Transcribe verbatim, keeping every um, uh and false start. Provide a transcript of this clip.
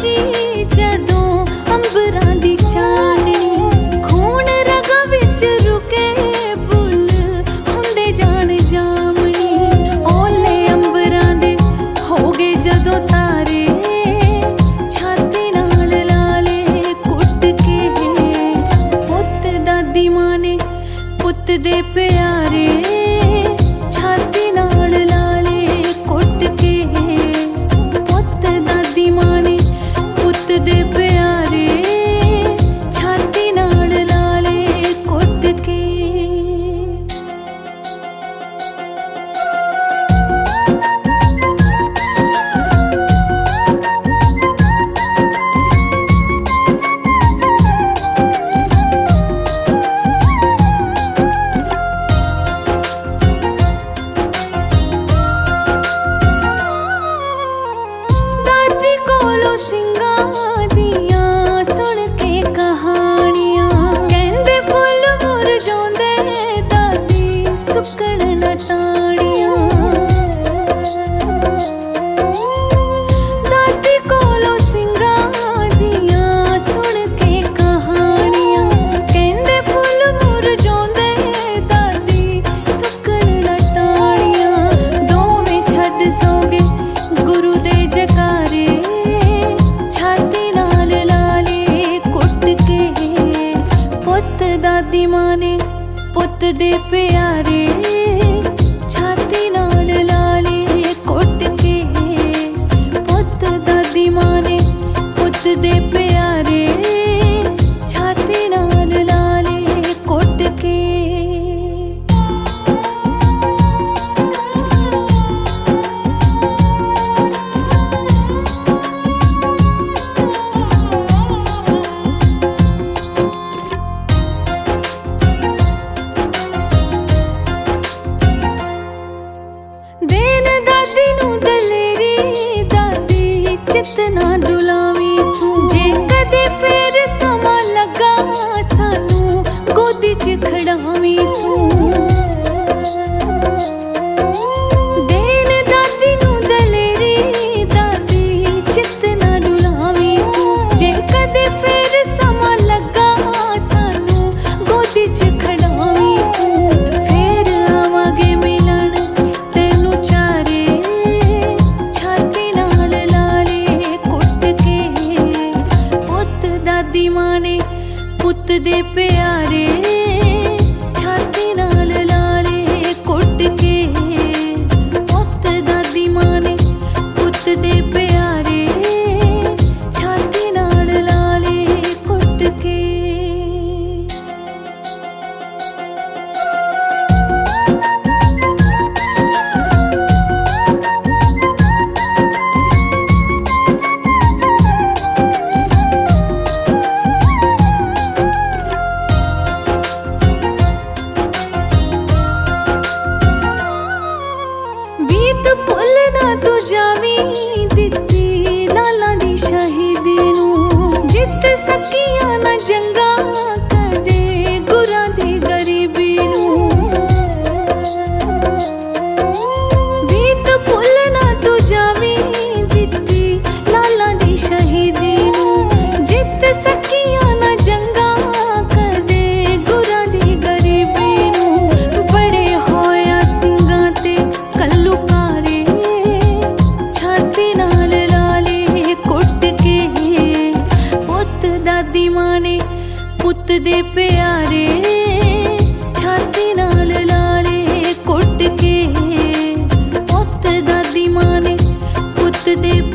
मची जदों अंबरां दी चांदनी, खून रगां विच रुके बुल हुंदे जाण जामनी। ओले अंबरां दे हो गए जदों तारे, छाती नाल लाले कुट के। पुत्त दादी मां ने पुत्त दे प्यारे, छाती नाल लाले कुट के। पुत्त दादी मां ने पुत्त दे प्यारे, छाती नाल लाले कुट के। दादी मां ने पुत्त दे प्यारे, छाती नाल लाले कुट के। पुत्त दादी मां ने पुत्त दे प्यारे, छाती नाल लाले कुट के। देन दादी नू दलेरी दादी चित ना डुलावी तू, जे कदे फेर समा लगा सानू गोदी च खड़ावी तू। देन दादी नू दलेरी दादी चित ना डुलावी तू, जे कदे फेर समा लगा सानू गोदी च खड़ावी तू। फेर आवांगे मिलन दादी मां ने पुत्त दे प्यारे, छाती नाल लाले कुट के। पुत्त दादी मां ने पुत्त दे प्यारे, छाती नाल लाले कुट के। भुल ना तू जावी दित्ती लाला दी शहीदी नू, जित सकियां ना जंगा कदे गुरां दी गरीबी नू। बीत भुल ना तू जावी दित्ती लाला दी शहीदी नू, जित सकियां ना जंगा कदे गुरां दी गरीबी नू। बड़े होया सिंगां ते कल्लू दादी मां ने पुत्त दे प्यारे, छाती नाल लाले कुट के। पुत्त दादी मां ने पुत्त दे